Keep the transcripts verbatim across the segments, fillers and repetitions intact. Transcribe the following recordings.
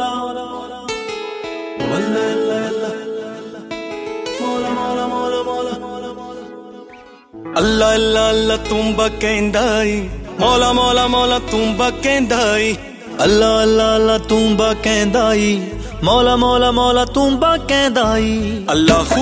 अल्लाह अल्लाह अल्लाह तुम्बा कहंदाई मौला मौला मौला तुम्बा कहंदाई अल्लाह अल्लाह अल्लाह तुम्बा कहंदाई मौला मौला मौला तुम्बा कहंदाई अल्लाह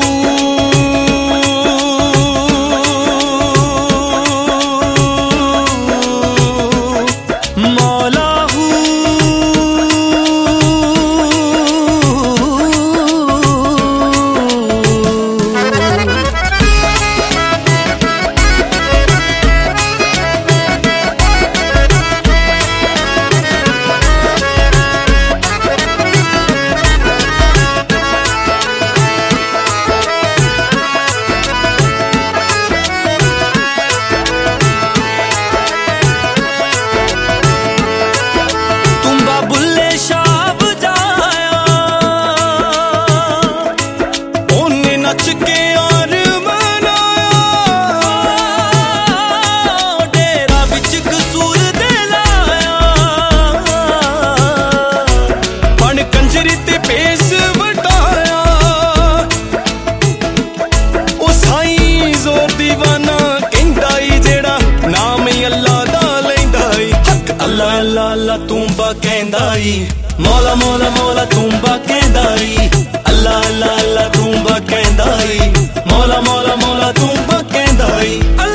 तुम्बा कहंदाई मौला मौला मौला तुम्बा कहंदाई अल्लाह अल्लाह अल्लाह तुम्बा कहंदाई मौला मौला मौला तुम्बा कहंदाई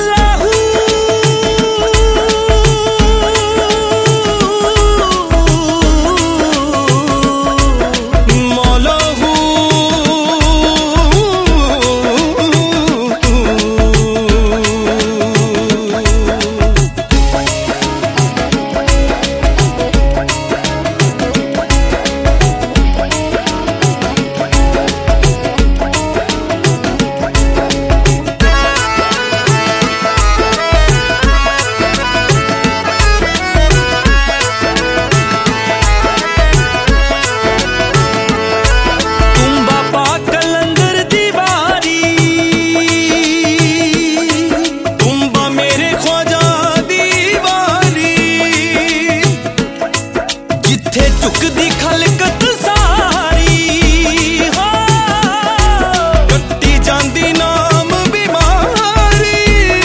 चुकदी खलकत सारी हो कट्टी जांदी नाम बीमारी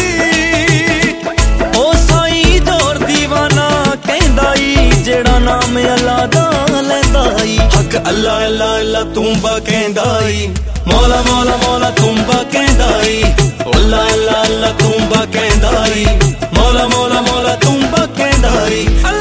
ओ साईं जोर दीवाना कहंदाई जेड़ा नाम अल्लाह दा लैंदाई हक अल्लाह अल्लाह अल्लाह तुम्बा कहंदाई मौला मौला मौला तुम्बा कहंदाई अल्लाह अल्लाह अल्लाह तुम्बा कहंदाई मौला मौला मौला तुम्बा कहंदाई।